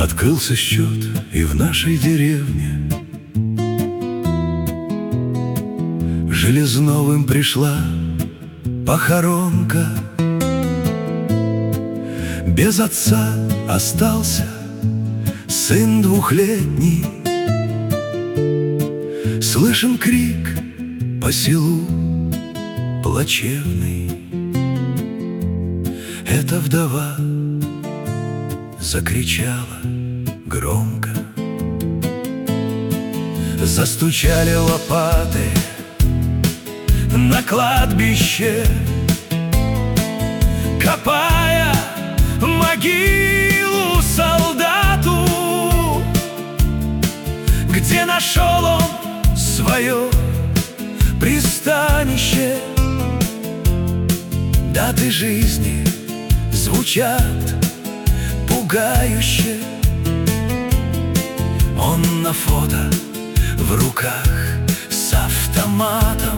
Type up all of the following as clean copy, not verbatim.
Открылся счет и в нашей деревне. Железновым пришла похоронка. Без отца остался сын двухлетний. Слышен крик по селу плачевный. Эта вдова закричала громко. Застучали лопаты на кладбище, копая могилу солдату, где нашел он свое пристанище. Даты жизни звучат пугающе. Он на фото в руках с автоматом.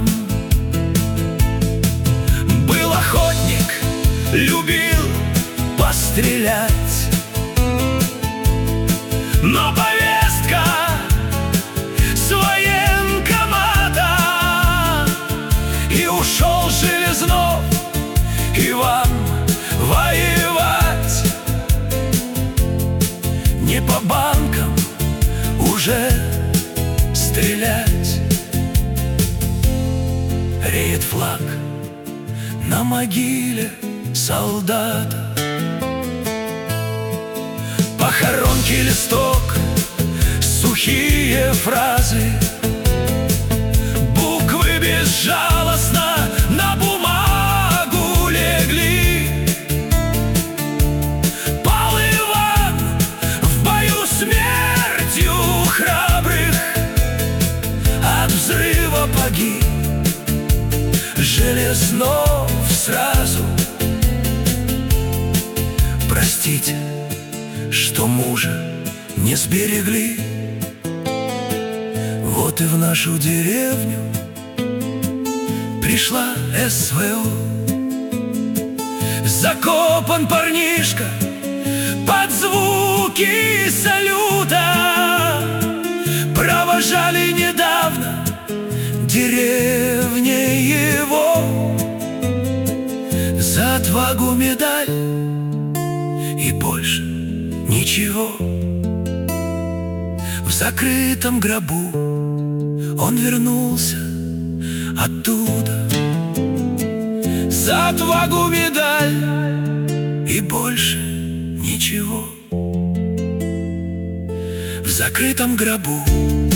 Был охотник, любил пострелять, но повестка с военкомата, и ушел Железнов Иван воевать. Не по банкам уже стрелять. Реет флаг на могиле солдата. Похоронки листок, сухие фразы, буквы безжалостно на бумагу легли. Пал Иван в бою смертью храбрых, от взрыва погиб Железнов сразу. Простите, что мужа не сберегли. Вот и в нашу деревню пришла СВО. Закопан парнишка под звуки салюта. Провожали недавно деревне его. За отвагу медаль и больше ничего. В закрытом гробу он вернулся оттуда. За отвагу медаль и больше ничего. В закрытом гробу